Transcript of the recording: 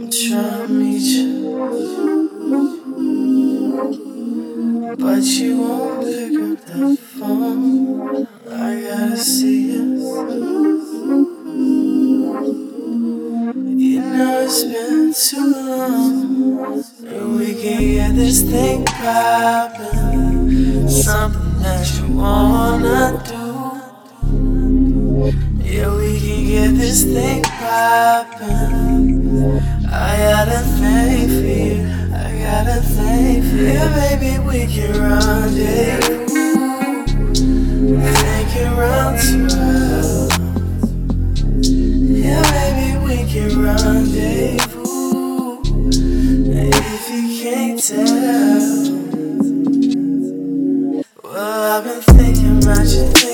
trying to meet you, but you won't pick up that phone. I gotta see you. You know it's been too long, and we can get this thing poppin'. Something that you wanna do. Yeah, we can get this thing poppin'. I got a thing for you, I got a thing for you. Yeah, baby, we can rendezvous. Think it round 12. Yeah, baby, we can rendezvous. If you can't tell, well, I've been thinking about you.